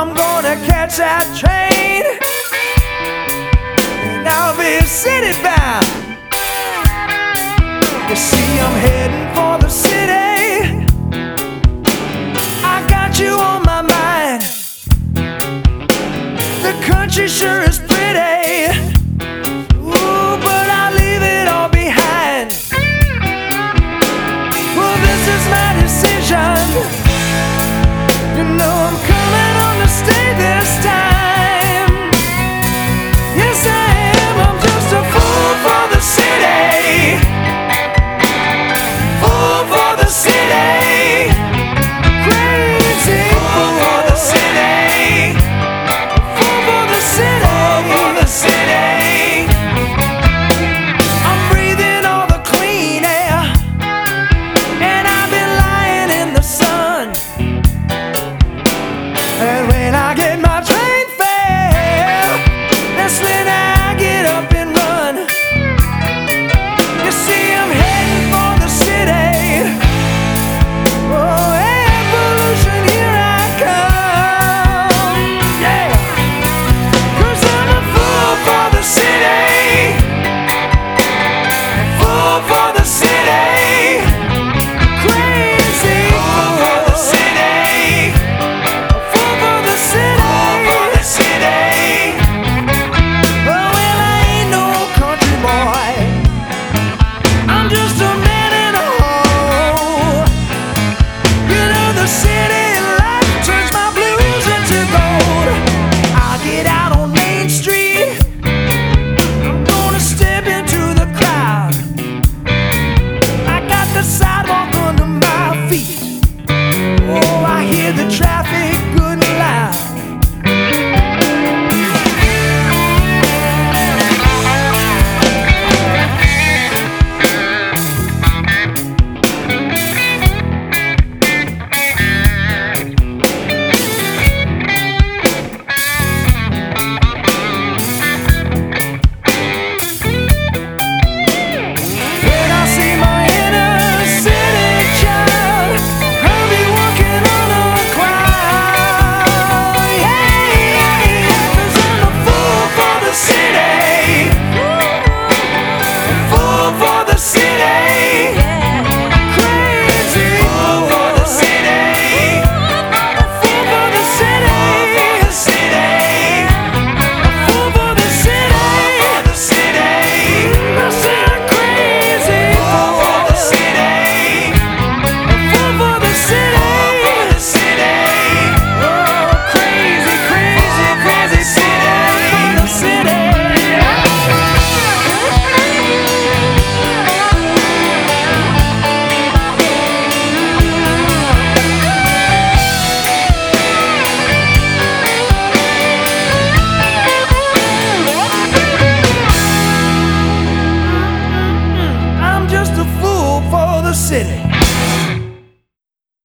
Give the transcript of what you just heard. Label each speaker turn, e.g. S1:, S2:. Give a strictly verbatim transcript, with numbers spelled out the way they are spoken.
S1: I'm gonna catch that train, and I'll be city bound. You see, I'm heading for the city. I got you on my mind. The country sure is pretty, ooh, but I'll leave it all behind. Well, this is my decision. You know I'm coming on to stay this time. Yes, I am. I'm just a fool for the city. Fool for the city. Crazy fool for the city. Fool for the city. Fool for the city. I'm breathing all the clean air, and I've been lying in the sun. And when I